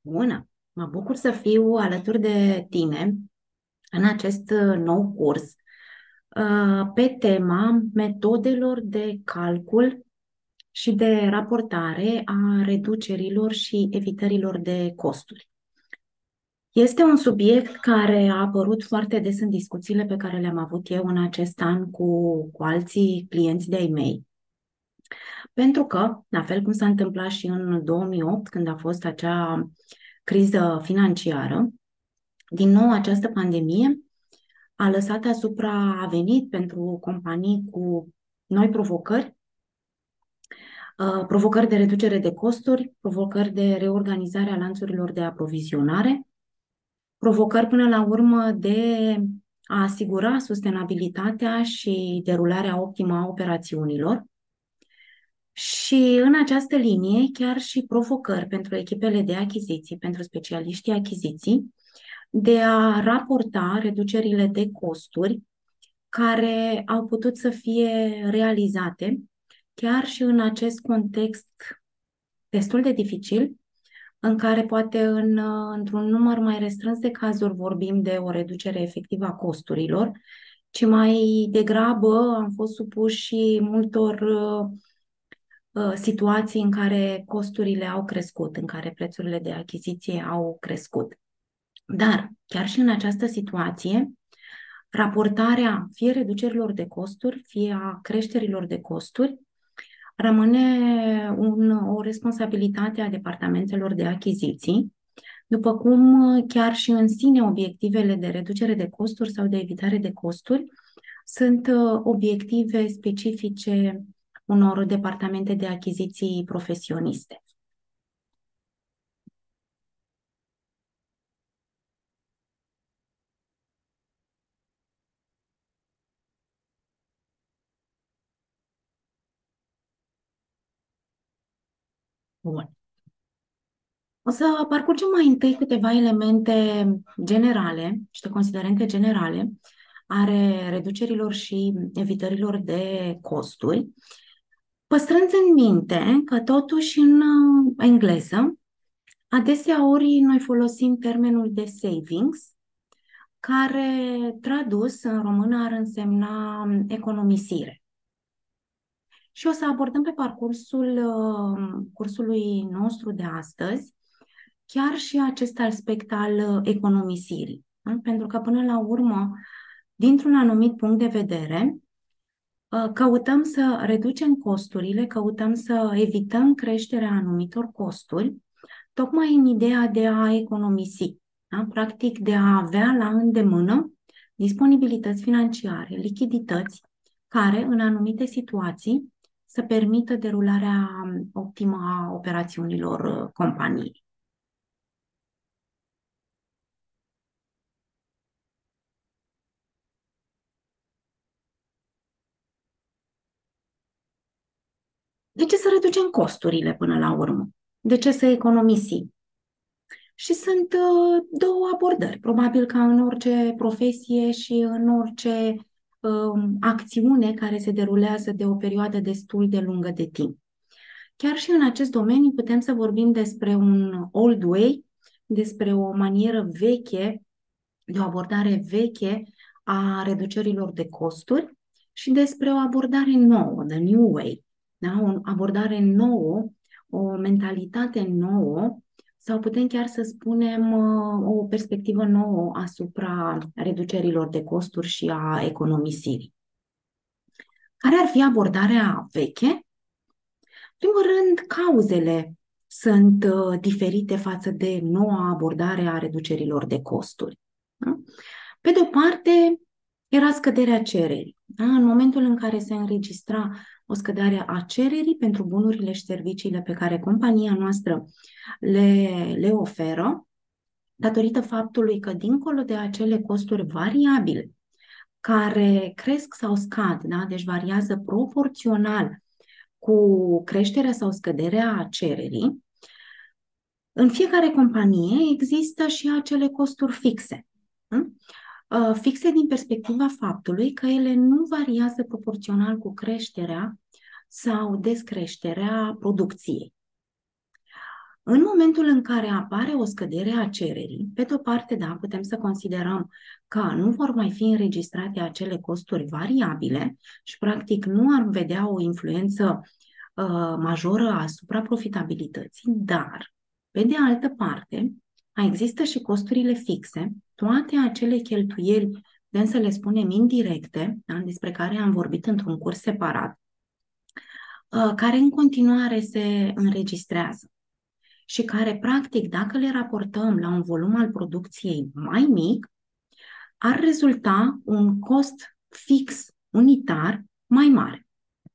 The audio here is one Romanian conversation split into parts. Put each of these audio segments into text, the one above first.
Bună! Mă bucur să fiu alături de tine în acest nou curs pe tema metodelor de calcul și de raportare a reducerilor și evitărilor de costuri. Este un subiect care a apărut foarte des în discuțiile pe care le-am avut eu în acest an cu alții clienți de-ai mei, pentru că, la fel cum s-a întâmplat și în 2008, când a fost acea criză financiară, din nou această pandemie a venit pentru companii cu noi provocări de reducere de costuri, provocări de reorganizare a lanțurilor de aprovizionare, provocări până la urmă de a asigura sustenabilitatea și derularea optimă a operațiunilor. Și în această linie, chiar și provocări pentru echipele de achiziții, pentru specialiștii achiziții, de a raporta reducerile de costuri care au putut să fie realizate chiar și în acest context destul de dificil, în care poate într-un număr mai restrâns de cazuri vorbim de o reducere efectivă a costurilor, ci mai degrabă am fost supuși și multor situații în care costurile au crescut, în care prețurile de achiziție au crescut. Dar chiar și în această situație, raportarea fie reducerilor de costuri, fie a creșterilor de costuri, rămâne o responsabilitate a departamentelor de achiziții, după cum chiar și în sine obiectivele de reducere de costuri sau de evitare de costuri sunt obiective specifice unor departamente de achiziții profesioniste. Bun. O să parcurgem mai întâi câteva elemente generale, niște considerente generale ale reducerilor și evitărilor de costuri, păstrând în minte că totuși în engleză adesea ori noi folosim termenul de savings, care tradus în română ar însemna economisire. Și o să abordăm pe parcursul cursului nostru de astăzi chiar și acest aspect al economisirii. Da? Pentru că până la urmă, dintr-un anumit punct de vedere, căutăm să reducem costurile, căutăm să evităm creșterea anumitor costuri, tocmai în ideea de a economisi, da? Practic de a avea la îndemână disponibilități financiare, lichidități, care în anumite situații să permită derularea optimă a operațiunilor companiei. De ce să reducem costurile până la urmă? De ce să economisim? Și sunt două abordări, probabil ca în orice profesie și în orice acțiune care se derulează de o perioadă destul de lungă de timp. Chiar și în acest domeniu putem să vorbim despre un old way, despre o manieră veche, de o abordare veche a reducerilor de costuri și despre o abordare nouă, the new way, da? O abordare nouă, o mentalitate nouă sau putem chiar să spunem o perspectivă nouă asupra reducerilor de costuri și a economisirii. Care ar fi abordarea veche? În primul rând, cauzele sunt diferite față de noua abordare a reducerilor de costuri. Da? Pe de o parte, era scăderea cererii. Da? În momentul în care se înregistra o scădere a cererii pentru bunurile și serviciile pe care compania noastră le oferă, datorită faptului că, dincolo de acele costuri variabile, care cresc sau scad, da? Deci variază proporțional cu creșterea sau scăderea cererii, în fiecare companie există și acele costuri fixe. Fixe din perspectiva faptului că ele nu variază proporțional cu creșterea sau descreșterea producției. În momentul în care apare o scădere a cererii, pe de-o parte, da, putem să considerăm că nu vor mai fi înregistrate acele costuri variabile și, practic, nu ar vedea o influență majoră asupra profitabilității, dar, pe de altă parte, mai există și costurile fixe, toate acele cheltuieli, putem să le spunem indirecte, da, despre care am vorbit într-un curs separat, care în continuare se înregistrează și care, practic, dacă le raportăm la un volum al producției mai mic, ar rezulta un cost fix unitar mai mare.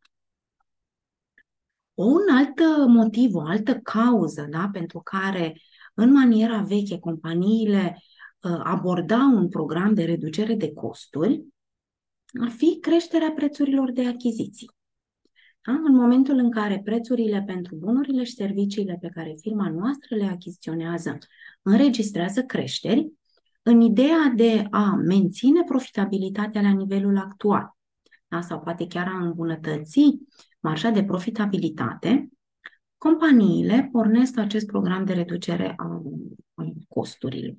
Un alt motiv, o altă cauză, da, pentru care în maniera veche companiile abordau un program de reducere de costuri, ar fi creșterea prețurilor de achiziții. Da? În momentul în care prețurile pentru bunurile și serviciile pe care firma noastră le achiziționează înregistrează creșteri, în ideea de a menține profitabilitatea la nivelul actual, da? Sau poate chiar a îmbunătăți marja de profitabilitate, companiile pornesc acest program de reducere a costurilor.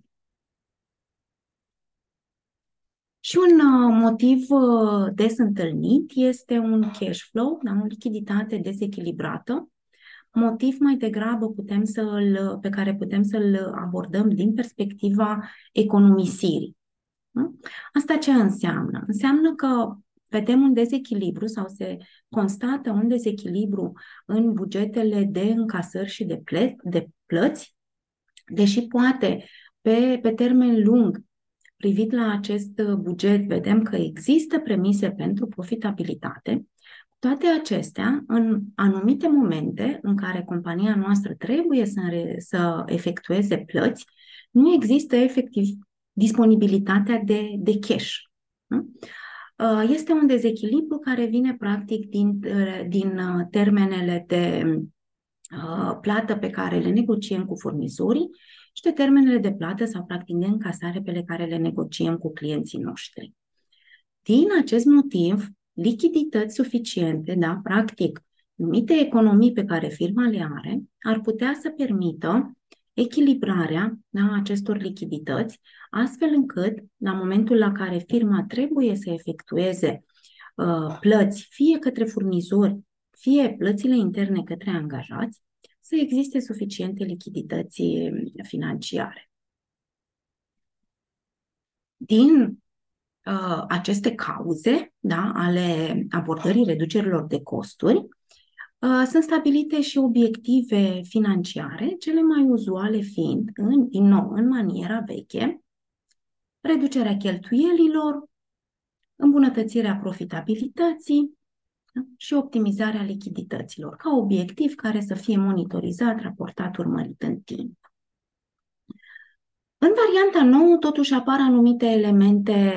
Și un motiv des întâlnit este un cash flow, da? O lichiditate dezechilibrată, motiv mai degrabă pe care putem să-l abordăm din perspectiva economisirii. Da? Asta ce înseamnă? Înseamnă că vedem un dezechilibru sau se constată un dezechilibru în bugetele de încasări și de plăți, deși poate pe termen lung, privit la acest buget, vedem că există premise pentru profitabilitate. Toate acestea, în anumite momente în care compania noastră trebuie să efectueze plăți, nu există efectiv disponibilitatea de cash. Este un dezechilibru care vine practic din termenele de plată pe care le negociem cu furnizorii și de termenele de plată sau practic de încasare pe care le negociem cu clienții noștri. Din acest motiv, lichidități suficiente, da, practic, numite economii pe care firma le are, ar putea să permită echilibrarea, da, acestor lichidități, astfel încât, la momentul la care firma trebuie să efectueze plăți, fie către furnizori, fie plățile interne către angajați, să existe suficiente lichidități financiare. Din aceste cauze, da, ale abordării reducerilor de costuri, sunt stabilite și obiective financiare, cele mai uzuale fiind, din nou, în maniera veche, reducerea cheltuielilor, îmbunătățirea profitabilității, da, și optimizarea lichidităților, ca obiectiv care să fie monitorizat, raportat, urmărit în timp. În varianta nouă, totuși, apar anumite elemente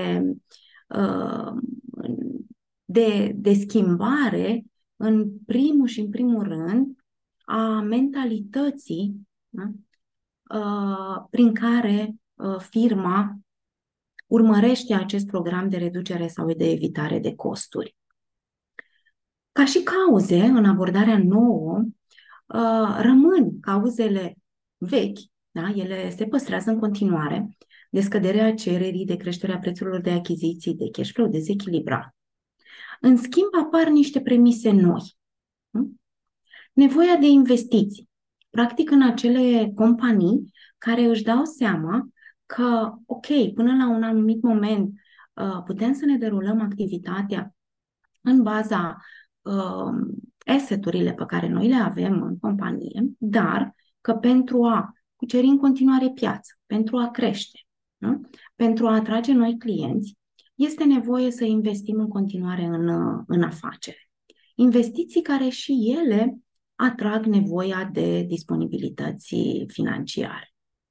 de schimbare în primul și în primul rând a mentalității, da, prin care firma urmărește acest program de reducere sau de evitare de costuri. Ca și cauze, în abordarea nouă, rămân cauzele vechi, da? Ele se păstrează în continuare, de scăderea cererii, de creșterea prețurilor de achiziții, de cash flow dezechilibrat. În schimb, apar niște premise noi. Nevoia de investiții, practic în acele companii care își dau seama că, ok, până la un anumit moment putem să ne derulăm activitatea în baza asset-urile pe care noi le avem în companie, dar că pentru a cuceri în continuare piață, pentru a crește, nu? Pentru a atrage noi clienți, este nevoie să investim în continuare în afacere. Investiții care și ele atrag nevoia de disponibilități financiare.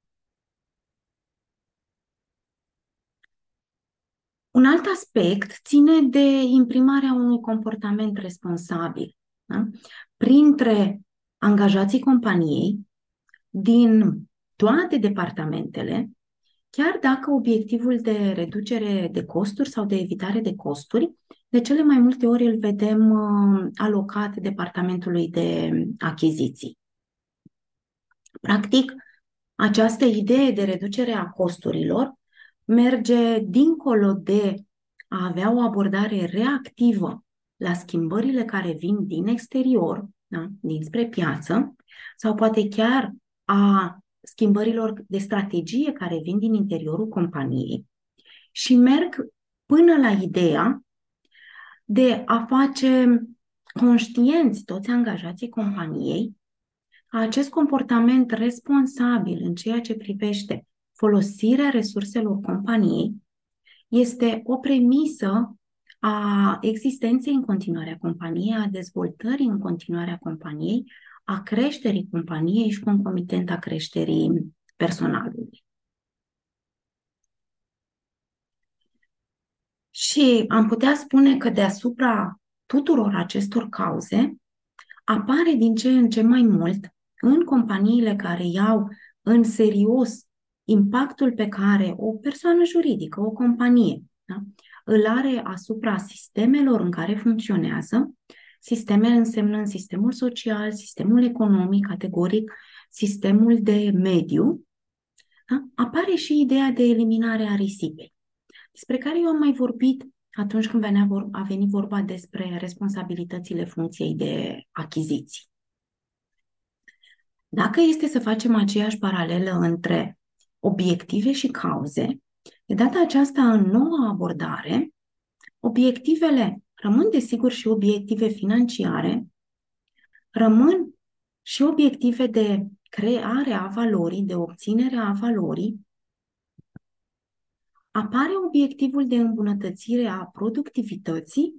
Un alt aspect ține de imprimarea unui comportament responsabil, da? Printre angajații companiei, din toate departamentele, chiar dacă obiectivul de reducere de costuri sau de evitare de costuri, de cele mai multe ori îl vedem alocat departamentului de achiziții. Practic, această idee de reducere a costurilor merge dincolo de a avea o abordare reactivă la schimbările care vin din exterior, da? Dinspre piață, sau poate chiar a schimbărilor de strategie care vin din interiorul companiei și merg până la ideea de a face conștienți toți angajații companiei că acest comportament responsabil în ceea ce privește folosirea resurselor companiei este o premisă a existenței în continuare a companiei, a dezvoltării în continuare a companiei, a creșterii companiei și concomitent a creșterii personalului. Și am putea spune că deasupra tuturor acestor cauze apare din ce în ce mai mult în companiile care iau în serios impactul pe care o persoană juridică, o companie, da, îl are asupra sistemelor în care funcționează. Sisteme însemnând sistemul social, sistemul economic, categoric, sistemul de mediu, da, apare și ideea de eliminare a risipei, despre care eu am mai vorbit atunci când a venit vorba despre responsabilitățile funcției de achiziții. Dacă este să facem aceeași paralelă între obiective și cauze, de data aceasta, în noua abordare, obiectivele rămân desigur și obiective financiare, rămân și obiective de creare a valorii, de obținere a valorii, apare obiectivul de îmbunătățire a productivității,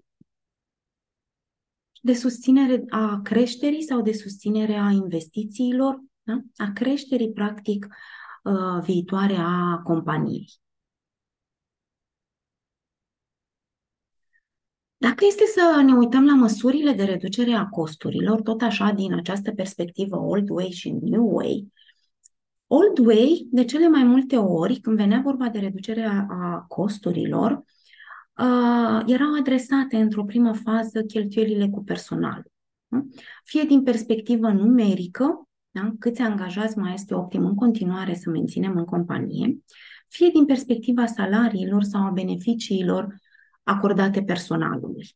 de susținere a creșterii sau de susținere a investițiilor, da? A creșterii, practic, viitoare a companiei. Dacă este să ne uităm la măsurile de reducere a costurilor, tot așa din această perspectivă Old Way și New Way, Old Way, de cele mai multe ori, când venea vorba de reducerea a costurilor, erau adresate într-o primă fază cheltuielile cu personal. Fie din perspectivă numerică, da? Câți angajați mai este optim în continuare să menținem în companie, fie din perspectiva salariilor sau a beneficiilor acordate personalului.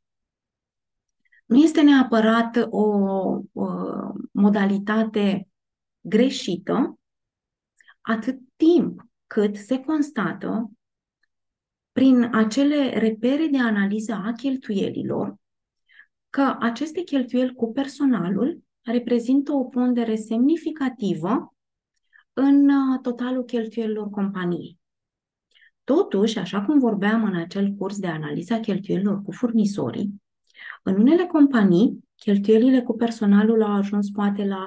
Nu este neapărat o modalitate greșită, atât timp cât se constată prin acele repere de analiză a cheltuielilor că aceste cheltuieli cu personalul reprezintă o pondere semnificativă în totalul cheltuielilor companiei. Totuși, așa cum vorbeam în acel curs de analiză a cheltuielilor cu furnizorii, în unele companii, cheltuielile cu personalul au ajuns poate la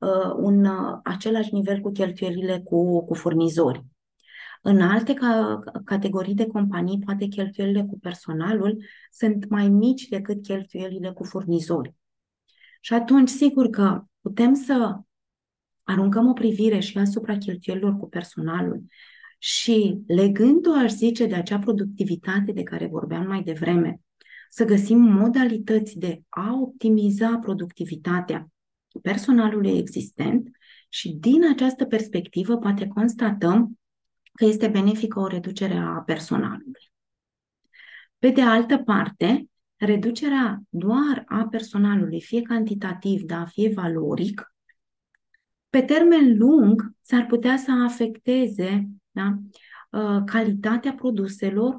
același nivel cu cheltuielile cu furnizorii. În alte categorii de companii, poate cheltuielile cu personalul sunt mai mici decât cheltuielile cu furnizori. Și atunci, sigur că putem să aruncăm o privire și asupra cheltuielilor cu personalul și, legând-o, aș zice, de acea productivitate de care vorbeam mai devreme, să găsim modalități de a optimiza productivitatea personalului existent și, din această perspectivă, poate constatăm că este benefică o reducere a personalului. Pe de altă parte, reducerea doar a personalului, fie cantitativ, dar fie valoric, pe termen lung s-ar putea să afecteze, da, calitatea produselor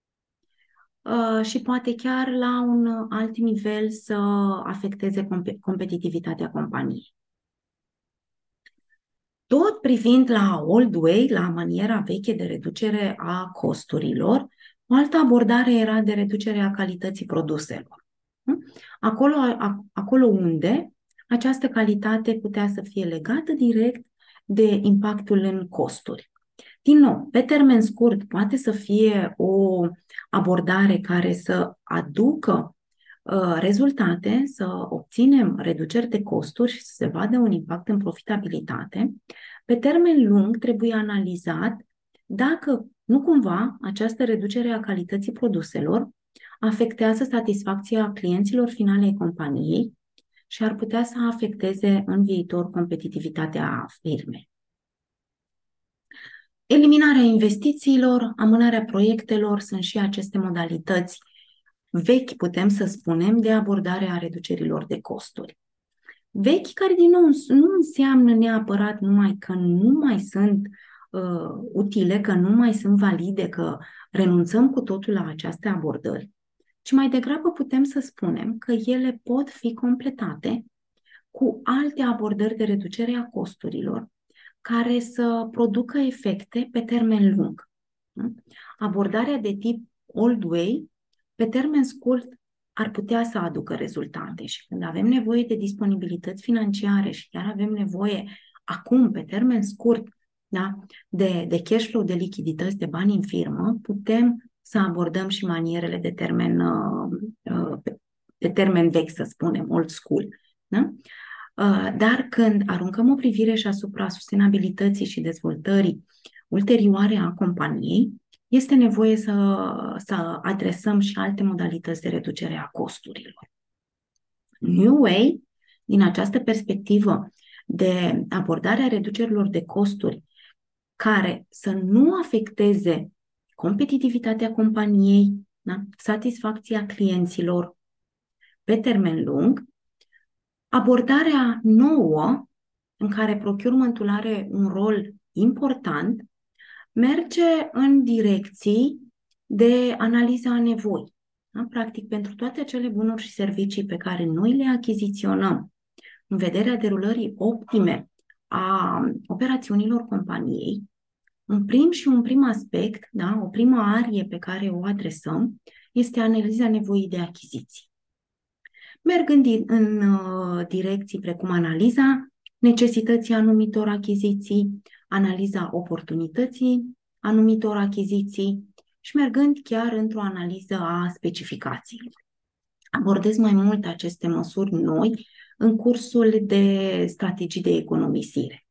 și poate chiar la un alt nivel să afecteze competitivitatea companiei. Tot privind la old way, la maniera veche de reducere a costurilor, o altă abordare era de reducere a calității produselor. Acolo unde această calitate putea să fie legată direct de impactul în costuri. Din nou, pe termen scurt, poate să fie o abordare care să aducă rezultate, să obținem reduceri de costuri și să se vadă un impact în profitabilitate. Pe termen lung trebuie analizat dacă nu cumva această reducere a calității produselor afectează satisfacția clienților finale ai companiei și ar putea să afecteze în viitor competitivitatea firmei. Eliminarea investițiilor, amânarea proiectelor sunt și aceste modalități vechi, putem să spunem, de abordare a reducerilor de costuri. Vechi care, din nou, nu înseamnă neapărat numai că nu mai sunt utile, că nu mai sunt valide, că renunțăm cu totul la aceste abordări, ci mai degrabă putem să spunem că ele pot fi completate cu alte abordări de reducere a costurilor care să producă efecte pe termen lung. Abordarea de tip old way, pe termen scurt, ar putea să aducă rezultate și când avem nevoie de disponibilități financiare și chiar avem nevoie acum, pe termen scurt, da, de cash flow, de lichidități, de bani în firmă, putem să abordăm și manierele de termen vechi, să spunem, old school. Da? Dar când aruncăm o privire și asupra sustenabilității și dezvoltării ulterioare a companiei, este nevoie să adresăm și alte modalități de reducere a costurilor. New Way, din această perspectivă de abordarea reducerilor de costuri care să nu afecteze competitivitatea companiei, da? Satisfacția clienților pe termen lung, abordarea nouă, în care procurementul are un rol important, merge în direcții de analiza a nevoi. Da? Practic, pentru toate acele bunuri și servicii pe care noi le achiziționăm în vederea derulării optime a operațiunilor companiei, un prim aspect, da? O primă arie pe care o adresăm este analiza nevoii de achiziții. Merg în direcții precum analiza necesității anumitor achiziții, analiza oportunității anumitor achiziții și mergând chiar într-o analiză a specificațiilor. Abordez mai mult aceste măsuri noi în cursul de strategii de economisire.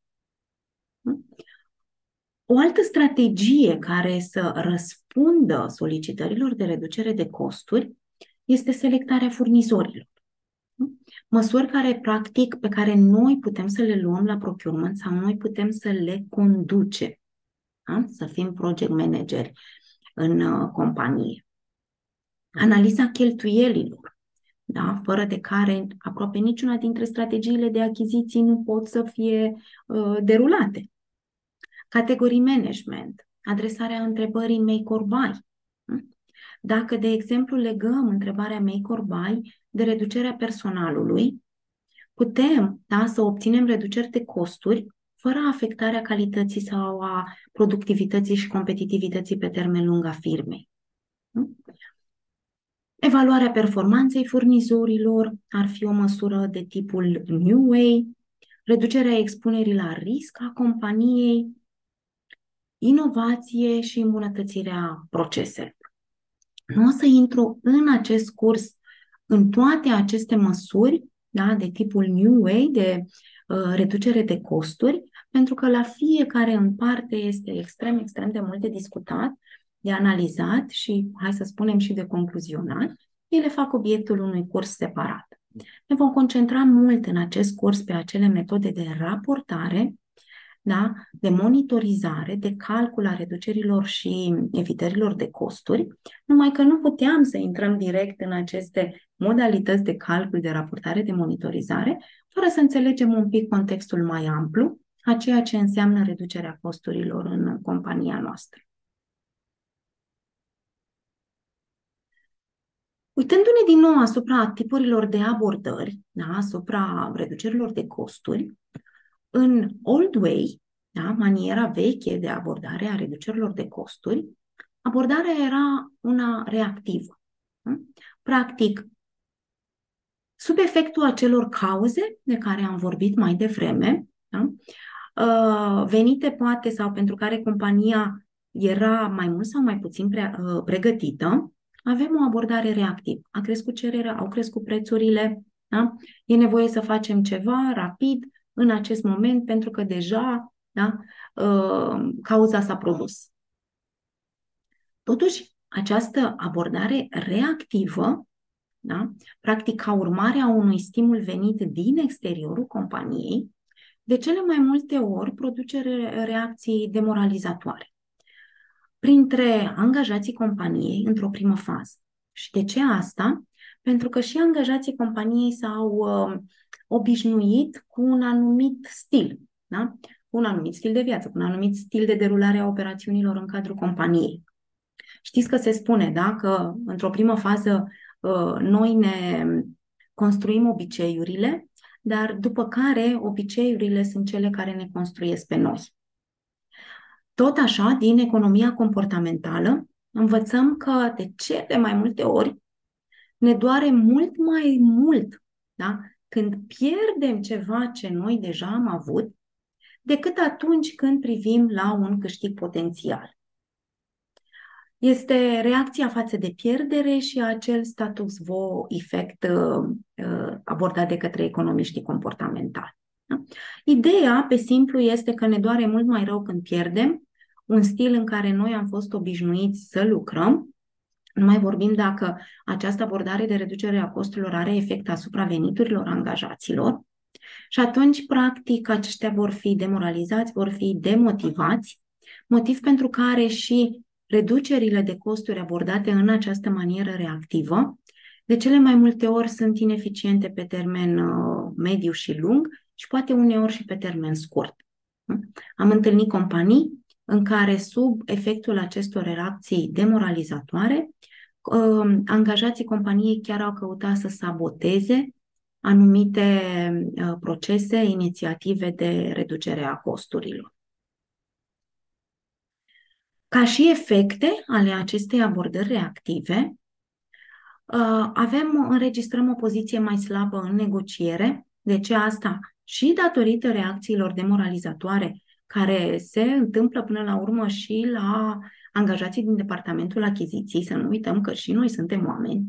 O altă strategie care să răspundă solicitărilor de reducere de costuri este selectarea furnizorilor. Măsuri care, practic, pe care noi putem să le luăm la procurement sau noi putem să le conducem. Da? Să fim project manageri în companie. Analiza cheltuielilor, da? Fără de care aproape niciuna dintre strategiile de achiziții nu pot să fie derulate. Categorii management, adresarea întrebării make or buy. Dacă, de exemplu, legăm întrebarea make or buy de reducerea personalului, putem, da, să obținem reduceri de costuri fără afectarea calității sau a productivității și competitivității pe termen lung a firmei. Evaluarea performanței furnizorilor ar fi o măsură de tipul New Way, reducerea expunerii la risc a companiei, inovație și îmbunătățirea proceselor. Nu o să intru în acest curs în toate aceste măsuri, da, de tipul New Way, de reducere de costuri, pentru că la fiecare în parte este extrem, extrem de mult de discutat, de analizat și, hai să spunem, și de concluzionat. Ele fac obiectul unui curs separat. Ne vom concentra mult în acest curs pe acele metode de raportare, da, de monitorizare, de calcul a reducerilor și evitărilor de costuri, numai că nu puteam să intrăm direct în aceste modalități de calcul, de raportare, de monitorizare, fără să înțelegem un pic contextul mai amplu a ceea ce înseamnă reducerea costurilor în compania noastră. Uitându-ne din nou asupra tipurilor de abordări, da, asupra reducerilor de costuri, în old way, da, maniera veche de abordare a reducerilor de costuri, abordarea era una reactivă. Da? Practic, sub efectul acelor cauze de care am vorbit mai devreme, da, venite poate sau pentru care compania era mai mult sau mai puțin pregătită, avem o abordare reactivă. A crescut cererea, au crescut prețurile, da? E nevoie să facem ceva rapid în acest moment pentru că deja, da, cauza s-a produs. Totuși, această abordare reactivă Da? Practic, ca urmare a unui stimul venit din exteriorul companiei, de cele mai multe ori produce reacții demoralizatoare printre angajații companiei într-o primă fază. Și de ce asta? Pentru că și angajații companiei s-au obișnuit cu un anumit stil, da? Cu un anumit stil de viață, cu un anumit stil de derulare a operațiunilor în cadrul companiei. Știți că se spune, da, că într-o primă fază noi ne construim obiceiurile, dar după care obiceiurile sunt cele care ne construiesc pe noi. Tot așa, din economia comportamentală, învățăm că de cele mai multe ori ne doare mult mai mult, da, când pierdem ceva ce noi deja am avut, decât atunci când privim la un câștig potențial. Este reacția față de pierdere și acel status quo efect abordat de către economiștii comportamentali. Da? Ideea, pe simplu, este că ne doare mult mai rău când pierdem un stil în care noi am fost obișnuiți să lucrăm. Nu mai vorbim dacă această abordare de reducere a costurilor are efect asupra veniturilor angajaților. Și atunci, practic, aceștia vor fi demoralizați, vor fi demotivați, motiv pentru care și reducerile de costuri abordate în această manieră reactivă, de cele mai multe ori sunt ineficiente pe termen mediu și lung și poate uneori și pe termen scurt. Am întâlnit companii în care, sub efectul acestor reacții demoralizatoare, angajații companiei chiar au căutat să saboteze anumite procese, inițiative de reducere a costurilor. Ca și efecte ale acestei abordări reactive, înregistrăm o poziție mai slabă în negociere. De ce asta? Și datorită reacțiilor demoralizatoare care se întâmplă până la urmă și la angajații din departamentul achiziții, să nu uităm că și noi suntem oameni.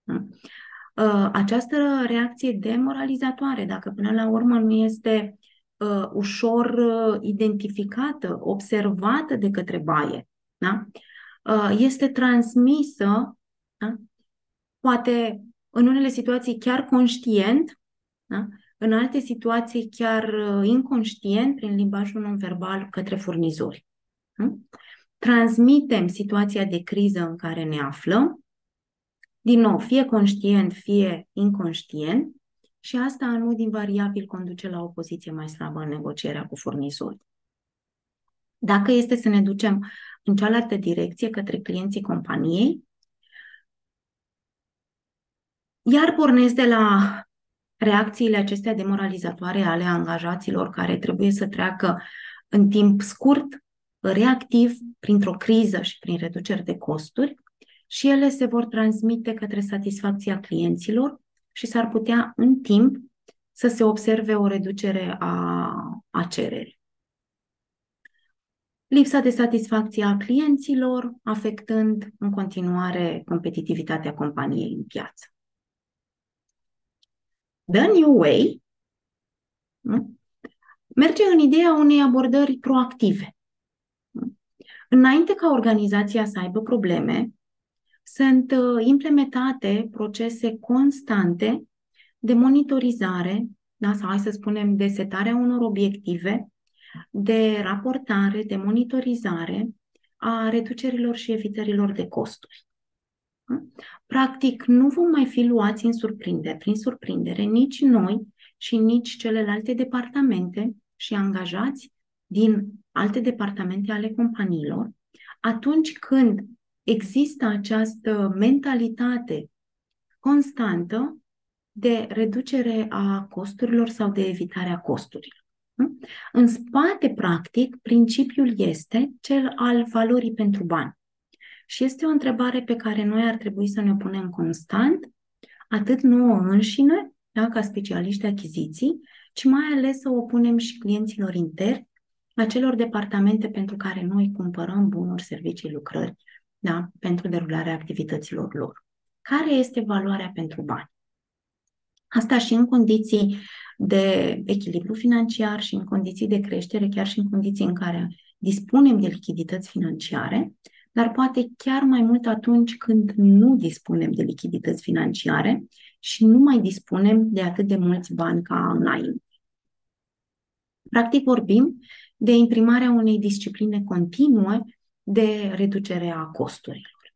Această reacție demoralizatoare, dacă până la urmă nu este ușor identificată, observată de către buyer, da? Este transmisă, da? Poate în unele situații chiar conștient, da? În alte situații chiar inconștient, prin limbajul non-verbal, către furnizori. Da? Transmitem situația de criză în care ne aflăm, din nou, fie conștient, fie inconștient, și asta în mod invariabil conduce la o poziție mai slabă în negocierea cu furnizorii. Dacă este să ne ducem în cealaltă direcție, către clienții companiei, iar pornesc de la reacțiile acestea demoralizatoare ale angajaților care trebuie să treacă în timp scurt, reactiv, printr-o criză și prin reduceri de costuri, și ele se vor transmite către satisfacția clienților și s-ar putea în timp să se observe o reducere a cererii. Lipsa de satisfacție a clienților, afectând în continuare competitivitatea companiei în piață. The New Way merge în ideea unei abordări proactive. Înainte ca organizația să aibă probleme, sunt implementate procese constante de monitorizare, da, sau hai să spunem de setarea unor obiective, de raportare, de monitorizare a reducerilor și evitărilor de costuri. Practic, nu vom mai fi luați prin surprindere nici noi și nici celelalte departamente și angajați din alte departamente ale companiilor, atunci când există această mentalitate constantă de reducere a costurilor sau de evitare a costurilor. În spate, practic, principiul este cel al valorii pentru bani. Și este o întrebare pe care noi ar trebui să ne punem constant, atât nouă înșine, da, ca specialiști de achiziții, ci mai ales să o punem și clienților interni, acelor departamente pentru care noi cumpărăm bunuri, servicii, lucrări, da, pentru derularea activităților lor. Care este valoarea pentru bani? Asta și în condiții de echilibru financiar și în condiții de creștere, chiar și în condiții în care dispunem de lichidități financiare, dar poate chiar mai mult atunci când nu dispunem de lichidități financiare și nu mai dispunem de atât de mulți bani ca înainte. Practic vorbim de imprimarea unei discipline continue de reducere a costurilor.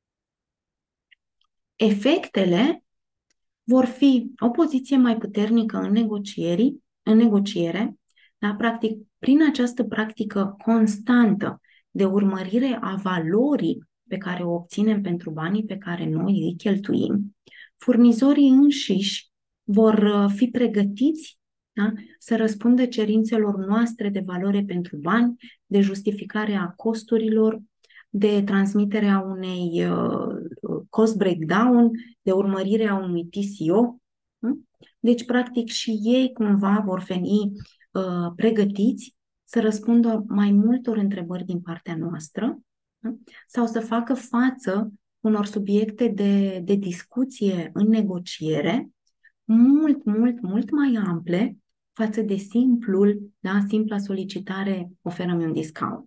Efectele vor fi o poziție mai puternică în negociere, da? Practic, prin această practică constantă de urmărire a valorii pe care o obținem pentru banii pe care noi îi cheltuim, furnizorii înșiși vor fi pregătiți, da? Să răspundă cerințelor noastre de valoare pentru bani, de justificare a costurilor, de transmiterea unei cost breakdown, de urmărirea unui TCO. Deci, practic, și ei cumva vor veni pregătiți să răspundă mai multor întrebări din partea noastră, sau să facă față unor subiecte de discuție în negociere mult mai ample față de simpla solicitare, oferă-mi un discount.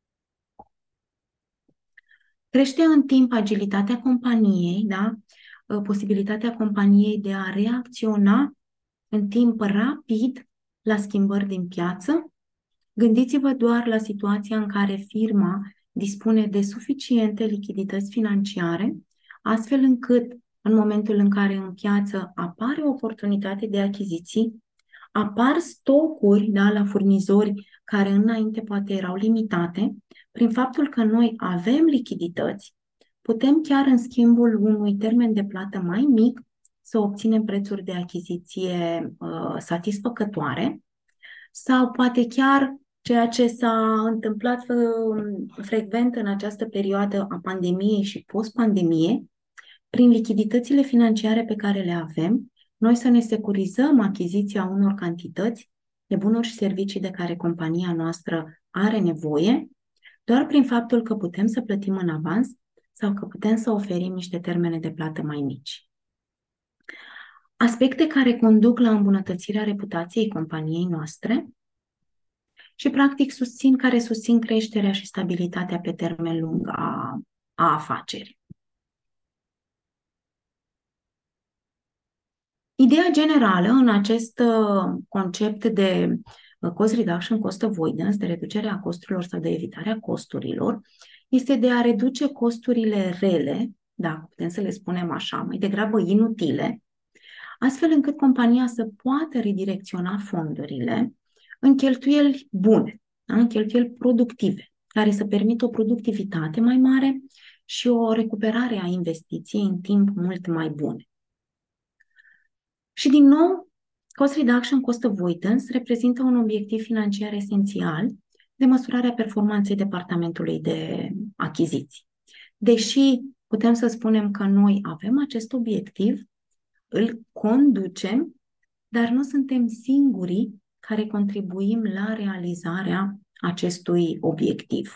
Crește în timp agilitatea companiei, da? Posibilitatea companiei de a reacționa în timp rapid la schimbări din piață. Gândiți-vă doar la situația în care firma dispune de suficiente lichidități financiare, astfel încât în momentul în care în piață apare o oportunitate de achiziții, apar stocuri, da, la furnizori care înainte poate erau limitate, prin faptul că noi avem lichidități, putem chiar în schimbul unui termen de plată mai mic să obținem prețuri de achiziție satisfăcătoare, sau poate chiar ceea ce s-a întâmplat frecvent în această perioadă a pandemiei și post-pandemie, prin lichiditățile financiare pe care le avem, noi să ne securizăm achiziția unor cantități de bunuri și servicii de care compania noastră are nevoie, doar prin faptul că putem să plătim în avans sau că putem să oferim niște termene de plată mai mici. Aspecte care conduc la îmbunătățirea reputației companiei noastre și, practic, care susțin creșterea și stabilitatea pe termen lung a afacerii. Ideea generală în acest concept de cost reduction, cost avoidance, de reducerea costurilor sau de evitarea costurilor, este de a reduce costurile rele, da, putem să le spunem așa, mai degrabă inutile, astfel încât compania să poată redirecționa fondurile în cheltuieli bune, da? În cheltuieli productive, care să permită o productivitate mai mare și o recuperare a investiției în timp mult mai bune. Și din nou, cost reduction, cost avoidance reprezintă un obiectiv financiar esențial de măsurarea performanței departamentului de achiziții. Deși putem să spunem că noi avem acest obiectiv, îl conducem, dar nu suntem singurii care contribuim la realizarea acestui obiectiv.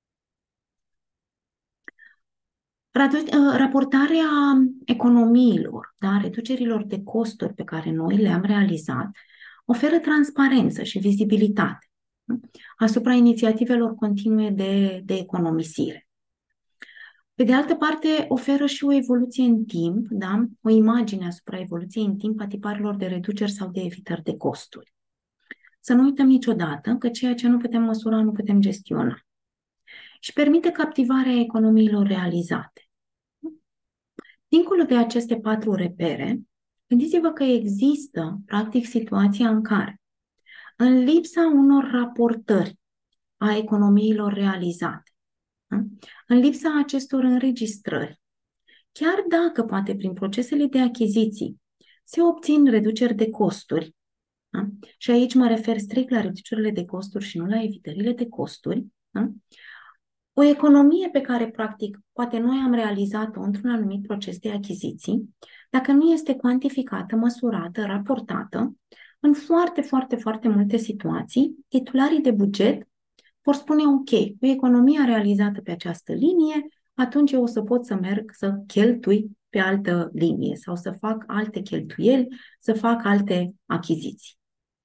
Raportarea economiilor, da, reducerilor de costuri pe care noi le-am realizat, oferă transparență și vizibilitate asupra inițiativelor continue de economisire. Pe de altă parte, oferă și o evoluție în timp, da, o imagine asupra evoluției în timp a tiparelor de reduceri sau de evitări de costuri. Să nu uităm niciodată că ceea ce nu putem măsura, nu putem gestiona. Și permite captivarea economiilor realizate. Dincolo de aceste 4 repere, gândiți-vă că există, practic, situația în care, în lipsa unor raportări a economiilor realizate, în lipsa acestor înregistrări, chiar dacă, poate, prin procesele de achiziții se obțin reduceri de costuri, da? Și aici mă refer strict la reducerile de costuri și nu la evitările de costuri, da? O economie pe care, practic, poate noi am realizat-o într-un anumit proces de achiziții, dacă nu este cuantificată, măsurată, raportată, în foarte multe situații, titularii de buget vor spune, ok, cu economia realizată pe această linie, atunci eu o să pot să merg să cheltui pe altă linie sau să fac alte cheltuieli, să fac alte achiziții.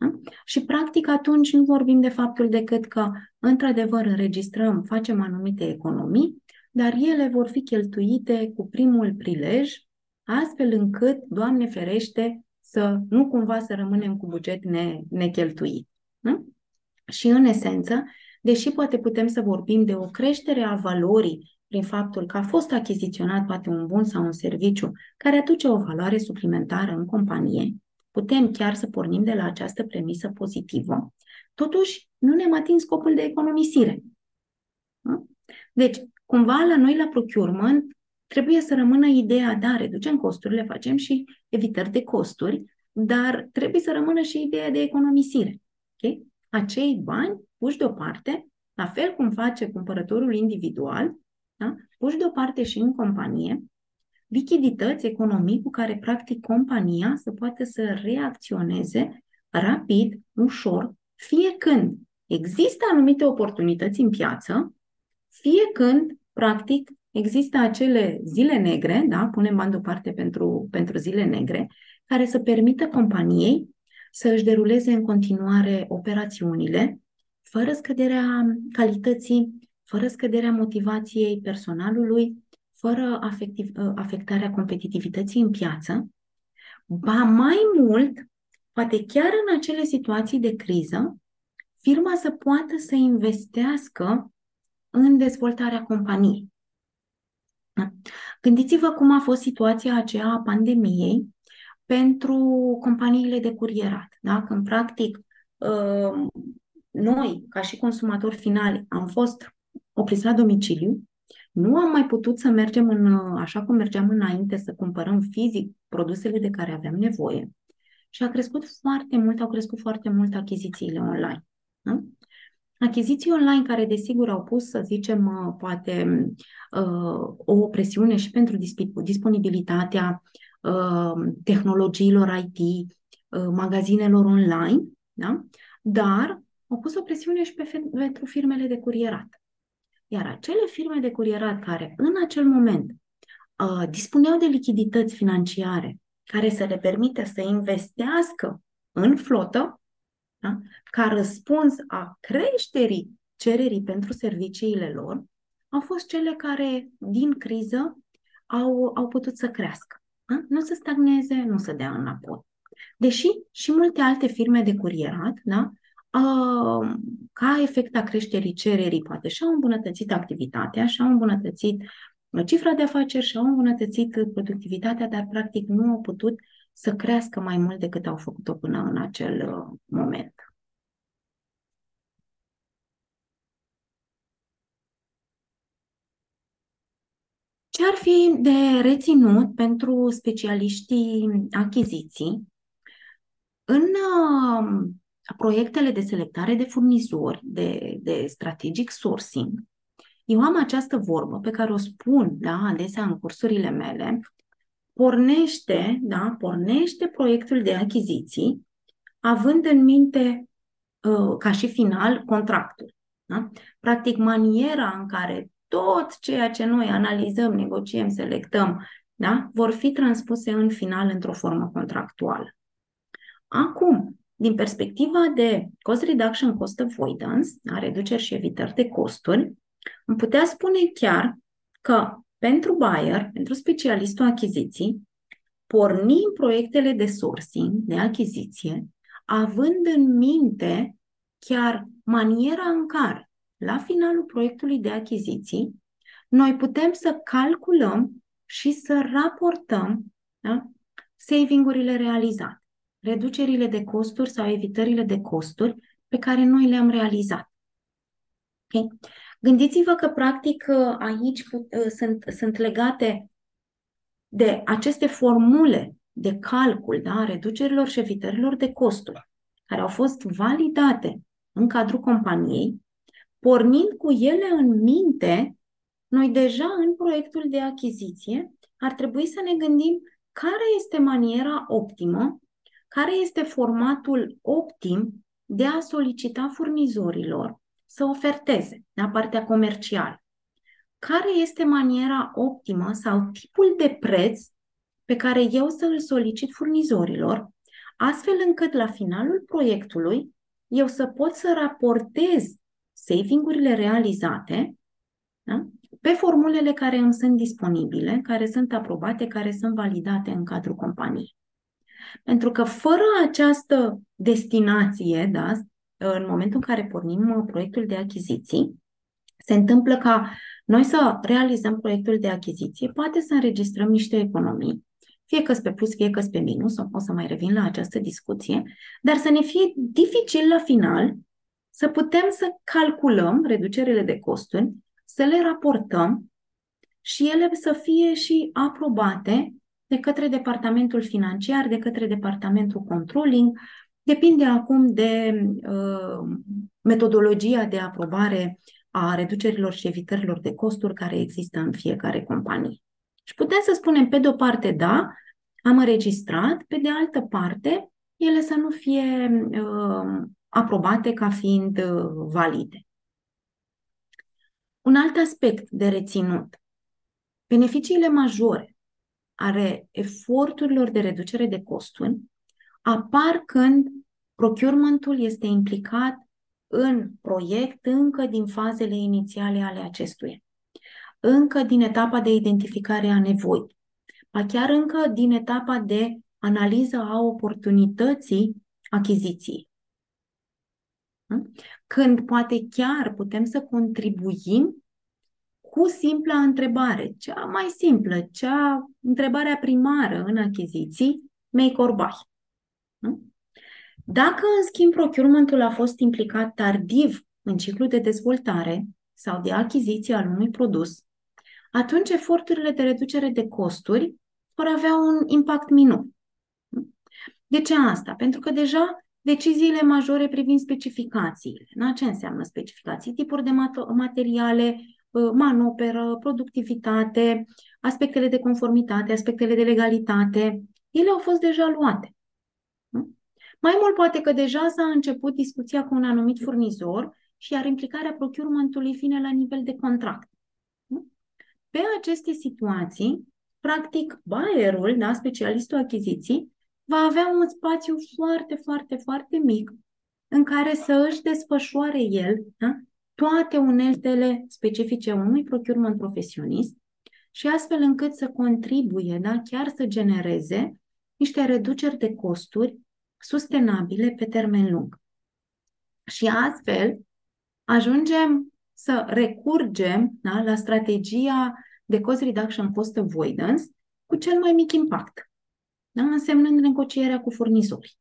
Da? Și practic atunci nu vorbim de faptul decât că într-adevăr înregistrăm, facem anumite economii, dar ele vor fi cheltuite cu primul prilej, astfel încât, Doamne ferește, să nu cumva să rămânem cu buget necheltuit. Da? Și în esență, deși poate putem să vorbim de o creștere a valorii prin faptul că a fost achiziționat poate un bun sau un serviciu care aduce o valoare suplimentară în companie, putem chiar să pornim de la această premisă pozitivă. Totuși, nu ne-am atins scopul de economisire. Da? Deci, cumva la noi la procurement trebuie să rămână ideea, da, reducem costurile, facem și evitări de costuri, dar trebuie să rămână și ideea de economisire. Okay? Acei bani puși deoparte, la fel cum face cumpărătorul individual, da? Puși deoparte și în companie, lichidități, economii cu care practic compania să poată să reacționeze rapid, ușor, fie când există anumite oportunități în piață, fie când practic există acele zile negre, da? Punem bani deoparte pentru zile negre, care să permită companiei să își deruleze în continuare operațiunile, fără scăderea calității, fără scăderea motivației personalului, fără afectarea competitivității în piață, ba mai mult, poate chiar în acele situații de criză, firma să poată să investească în dezvoltarea companiei. Da? Gândiți-vă cum a fost situația aceea a pandemiei pentru companiile de curierat. Da? Când, practic, noi, ca și consumatori finali, am fost opriți la domiciliu, nu am mai putut să mergem așa cum mergeam înainte, să cumpărăm fizic produsele de care aveam nevoie. Și au crescut foarte mult achizițiile online. Da? Achiziții online care, desigur, au pus, să zicem, poate o presiune și pentru disponibilitatea tehnologiilor IT, magazinelor online, da? Dar au pus o presiune și pentru firmele de curierat. Iar acele firme de curierat care în acel moment dispuneau de lichidități financiare care să le permită să investească în flotă, da? Ca răspuns a creșterii cererii pentru serviciile lor, au fost cele care, din criză, au putut să crească. Da? Nu să stagneze, nu să dea înapoi. Deși și multe alte firme de curierat, da? Ca efect a creșterii cererii, poate și-au îmbunătățit activitatea, și-au îmbunătățit cifra de afaceri, și-au îmbunătățit productivitatea, dar practic nu au putut să crească mai mult decât au făcut-o până în acel moment. Ce ar fi de reținut pentru specialiștii achiziții în proiectele de selectare de furnizori, de strategic sourcing? Eu am această vorbă pe care o spun, da, adesea în cursurile mele: pornește proiectul de achiziții având în minte ca și final contractul. Da? Practic, maniera în care tot ceea ce noi analizăm, negociem, selectăm, da, vor fi transpuse în final într-o formă contractuală. Acum, din perspectiva de cost reduction, cost avoidance, da, reduceri și evitări de costuri, îmi putea spune chiar că pentru buyer, pentru specialistul achiziții, pornim proiectele de sourcing, de achiziție, având în minte chiar maniera în care, la finalul proiectului de achiziții, noi putem să calculăm și să raportăm, da, saving-urile realizate, reducerile de costuri sau evitările de costuri pe care noi le-am realizat. Okay? Gândiți-vă că, practic, aici sunt legate de aceste formule de calcul, da, reducerilor și evitărilor de costuri, care au fost validate în cadrul companiei, pornind cu ele în minte, noi deja în proiectul de achiziție ar trebui să ne gândim care este maniera optimă, care este formatul optim de a solicita furnizorilor să oferteze, da, partea comercială. Care este maniera optimă sau tipul de preț pe care eu să îl solicit furnizorilor, astfel încât la finalul proiectului eu să pot să raportez saving-urile realizate, da? Pe formulele care îmi sunt disponibile, care sunt aprobate, care sunt validate în cadrul companiei. Pentru că fără această destinație, da, în momentul în care pornim proiectul de achiziții, se întâmplă ca noi să realizăm proiectul de achiziție, poate să înregistrăm niște economii, fie că pe plus, fie că pe minus, o să mai revin la această discuție, dar să ne fie dificil la final să putem să calculăm reducerile de costuri, să le raportăm și ele să fie și aprobate de către departamentul financiar, de către departamentul controlling. Depinde acum de metodologia de aprobare a reducerilor și evitărilor de costuri care există în fiecare companie. Și putem să spunem, pe de o parte, da, am înregistrat, pe de altă parte, ele să nu fie aprobate ca fiind valide. Un alt aspect de reținut. Beneficiile majore ale eforturilor de reducere de costuri apar când procurementul este implicat în proiect încă din fazele inițiale ale acestuia, încă din etapa de identificare a nevoii, chiar încă din etapa de analiză a oportunității achiziției. Când poate chiar putem să contribuim cu simpla întrebare, cea mai simplă, întrebarea primară în achiziții, make or buy. Dacă, în schimb, procurementul a fost implicat tardiv în ciclul de dezvoltare sau de achiziție al unui produs, atunci eforturile de reducere de costuri vor avea un impact minor. De ce asta? Pentru că deja deciziile majore privind specificațiile, ce înseamnă specificații, tipuri de materiale, manoperă, productivitate, aspectele de conformitate, aspectele de legalitate, ele au fost deja luate. Mai mult poate că deja s-a început discuția cu un anumit furnizor și iar implicarea procurementului vine la nivel de contract. Pe aceste situații, practic, buyerul, da, specialistul achiziții, va avea un spațiu foarte, foarte, foarte mic în care să își desfășoare el, da, toate uneltele specifice unui procurement profesionist și astfel încât să contribuie, da, chiar să genereze niște reduceri de costuri sustenabile pe termen lung. Și astfel ajungem să recurgem, da, la strategia de cost reduction, cost avoidance cu cel mai mic impact, da, însemnând negocierea cu furnizorii.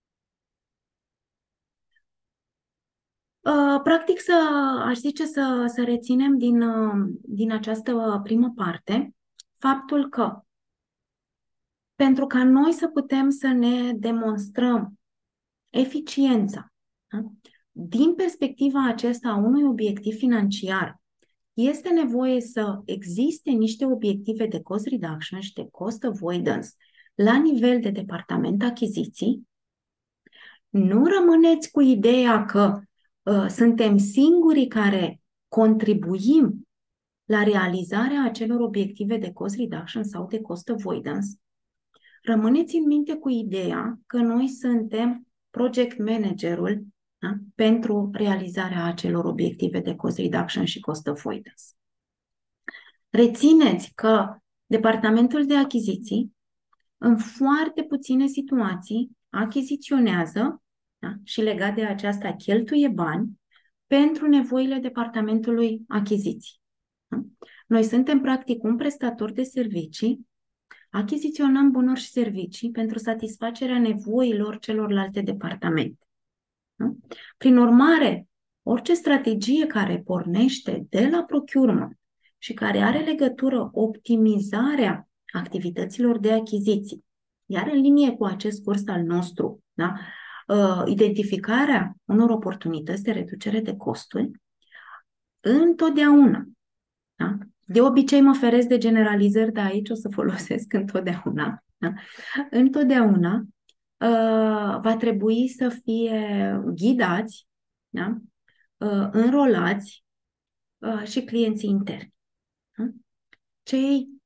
Practic, aș zice să reținem din această primă parte faptul că pentru ca noi să putem să ne demonstrăm eficiența, da, din perspectiva acesta a unui obiectiv financiar, este nevoie să existe niște obiective de cost reduction și de cost avoidance la nivel de departament achiziții. Nu rămâneți cu ideea că suntem singurii care contribuim la realizarea acelor obiective de cost reduction sau de cost avoidance. Rămâneți în minte cu ideea că noi suntem project managerul, da, pentru realizarea acelor obiective de cost reduction și cost avoidance. Rețineți că departamentul de achiziții în foarte puține situații achiziționează, da, și legat de aceasta cheltuie bani pentru nevoile departamentului achiziții. Da? Noi suntem practic un prestator de servicii, achiziționăm bunuri și servicii pentru satisfacerea nevoilor celorlalte departamente. Da? Prin urmare, orice strategie care pornește de la procurement și care are legătură optimizarea activităților de achiziții, iar în linie cu acest curs al nostru, da, identificarea unor oportunități de reducere de costuri, întotdeauna, da, de obicei mă feresc de generalizări, dar aici o să folosesc întotdeauna, da, întotdeauna va trebui să fie ghidați, da, înrolați și clienții interni. Da? Cei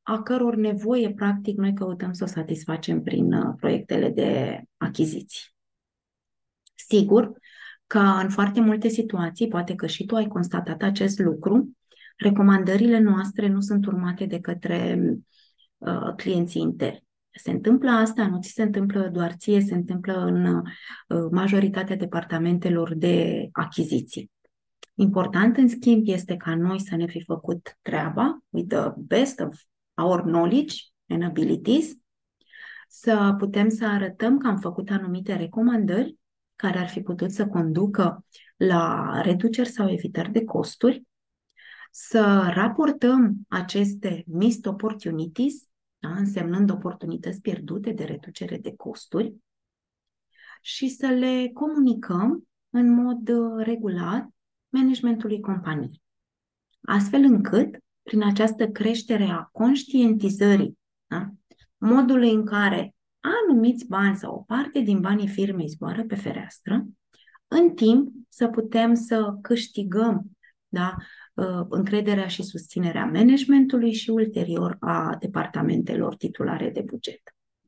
a căror nevoie, practic, noi căutăm să o satisfacem prin proiectele de achiziții. Sigur că în foarte multe situații, poate că și tu ai constatat acest lucru, recomandările noastre nu sunt urmate de către clienții interni. Se întâmplă asta, nu ți se întâmplă doar ție, se întâmplă în majoritatea departamentelor de achiziții. Important, în schimb, este ca noi să ne fi făcut treaba with the best of our knowledge and abilities, să putem să arătăm că am făcut anumite recomandări care ar fi putut să conducă la reduceri sau evitări de costuri, să raportăm aceste missed opportunities, da, însemnând oportunități pierdute de reducere de costuri, și să le comunicăm în mod regulat managementului companiei, astfel încât, prin această creștere a conștientizării, da, modului în care anumiți bani sau o parte din banii firmei zboară pe fereastră, în timp să putem să câștigăm, da, încrederea și susținerea managementului și ulterior a departamentelor titulare de buget.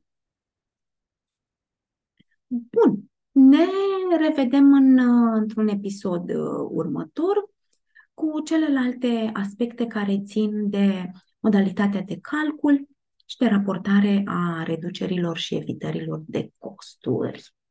Bun, ne revedem într-un episod următor cu celelalte aspecte care țin de modalitatea de calcul și de raportare a reducerilor și evitărilor de costuri.